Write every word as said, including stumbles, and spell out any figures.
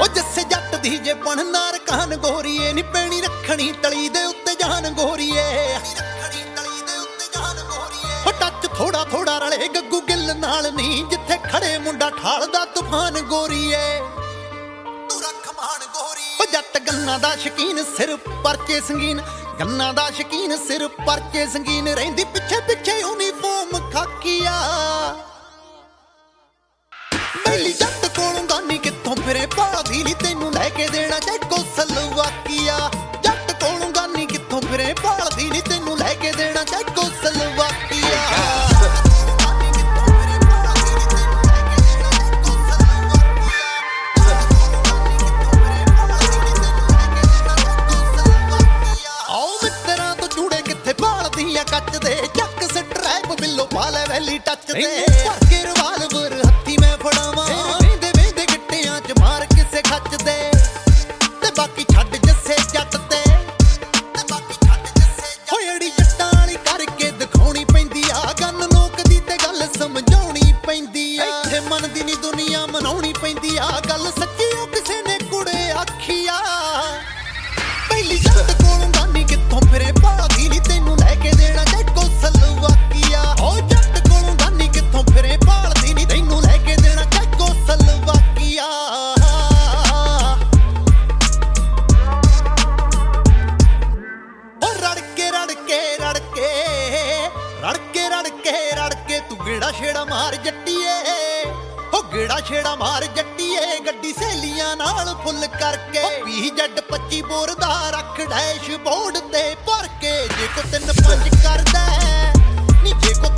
ਉਹ ਜੱਸੇ ਜੱਟ ਦੀ ਜੇ ਬਣਨਾ ਰਕਾਨ ਗੋਰੀਏ ਨੀ ਪੈਣੀ ਰੱਖਣੀ ਤਲੀ ਦੇ ਉੱਤੇ ਜਾਨ ਗੋਰੀਏ ਰੱਖਣੀ ਤਲੀ ਦੇ ਉੱਤੇ ਜਾਨ ਗੋਰੀਏ ਉਹ ਟੱਚ ਥੋੜਾ ਥੋੜਾ ਰਲੇ ਗੱਗੂ ਗਿੱਲ ਨਾਲ ਨਹੀਂ ਜਿੱਥੇ ਖੜੇ ਮੁੰਡਾ ਠਾਲਦਾ ਤੂਫਾਨ ਗੋਰੀਏ ਤੂੰ ਰੱਖ ਮਾਨ ਗੋਰੀਏ ਉਹ ਜੱਟ ਗੰਨਾ ਦਾ ਸ਼ਕੀਨ ਸਿਰ ਪਰਚੇ ਸੰਗੀਨ ਗੰਨਾ ਦਾ ਸ਼ਕੀਨ ਸਿਰ ਪਰਚੇ ਸੰਗੀਨ ਰਹਿੰਦੀ ਪਿੱਛੇ ਪਿੱਛੇ ਯੂਨੀਫਾਰਮ ਖਾਕੀਆ ਪਹਿਲੀ ਜੱਟ ਕੋਲੋਂ ਗਾਨੀ ਕਿੱਥੋਂ ਫਿਰੇ ਭਾਲਦੀ ਨੀ ਤੈਨੂੰ ਲੈ ਕੇ ਦੇਣਾ ਚੈਕੋ ਸਲਵਾਕੀਆ ਜੱਟ ਕੋਲੋਂ ਗਾਨੀ ਕਿੱਥੋਂ ਫਿਰੇ ਭਾਲਦੀ ਨੀ ਤੈਨੂੰ ਲੈ ਕੇ ਦੇਣਾ ਚੈਕੋ ਸਲਵਾਕੀਆ ਕੱਚ ਦੇ ਚੱਕ ਸਟਰੈਪ ਬਿੱਲੋ ਪਾ ਲੈ ਵੈਲੀ ਟੱਚ ਦੇ ਕੇ ਰਿਵਾਲਵਰ ਹੱਥੀ ਮੈਂ ਫੜਾਵਾਂ ਵੇਂਦੇ ਵੇਂਦੇ ਗਿੱਟਿਆਂ ਚ ਮਾਰ ਕਿਸੇ ਖੱਚ ਦੇ ਤੇ ਬਾਕੀ ਛੱਡ ਜੱਸੇ ਜੱਟ ਤੇ ਤੇ ਬਾਕੀ ਛੱਡ ਜੱਸੇ ਹੋਈ ਅੜੀ ਜੱਟਾਂ ਵਾਲੀ ਕਰਕੇ ਦਿਖਾਉਣੀ ਪੈਂਦੀ ਆ ਗੰਨ ਲੋਕ ਦੀ ਤੇ ਗੱਲ ਸਮਝਾਉਣੀ ਪੈਂਦੀ ਆ ਇੱਥੇ ਮੰਨਦੀ ਨੀ ਦੁਨੀਆ ਮਨਾਉਣੀ ਪੈਂਦੀ ਆ ਗੱਲ ਸੱਚੀ ਉਹ ਕਿਸੇ ਨੇ ਕੁੜੇ ਆਖੀ ਆ ਪਹਿਲੀ ਜੱਟ ਕੋਲੋਂ ਗਾਨੀ ਕਿੱਥੋਂ ਫਿਰੇ ਭਾਲਦੀ ਨੀ ਤੈਨੂੰ ਲੈ ਕੇ ਦੇਣਾ ਚੈਕੋ ਸਲਵਾਕੀਆ ਉਹ ਜੱਟ ਕੋਲੋਂ ਗਾਨੀ ਕਿੱਥੋਂ ਫਿਰੇ ਭਾਲਦੀ ਨੀ ਤੈਨੂੰ ਲੈ ਕੇ ਦੇਣਾ ਚੈਕੋ ਸਲਵਾਕੀਆ ਉਹ ਰੜ ਕੇ ਰੜ ਕੇ ਰੜ ਕੇ ਰੜ ਕੇ ਰੜ ਕੇ ਰੜ ਕੇ ਤੂੰ ਗੇੜਾ ਛੇੜਾ ਮਾਰ ਜੱਟੀਏ ਉਹ ਗੇੜਾ ਛੇੜਾ ਮਾਰ ਜੱਟੀਏ ਗੱਡੀ ਸਹੇਲੀਆਂ ਨਾਲ ਫੁੱਲ ਕਰਕੇ ਵੀ ਜੱਡ ਪੱਚੀ ਬੋਰ ਦਾ ਰੱਖ ਡੈਸ਼ਬੋਰਡ ਤੇ ਭਰ ਕੇ ਜੇ ਕੋ ਤਿੰਨ ਪੰਜ ਕਰਦਾ ਨੀ ਜੇ ਕੋ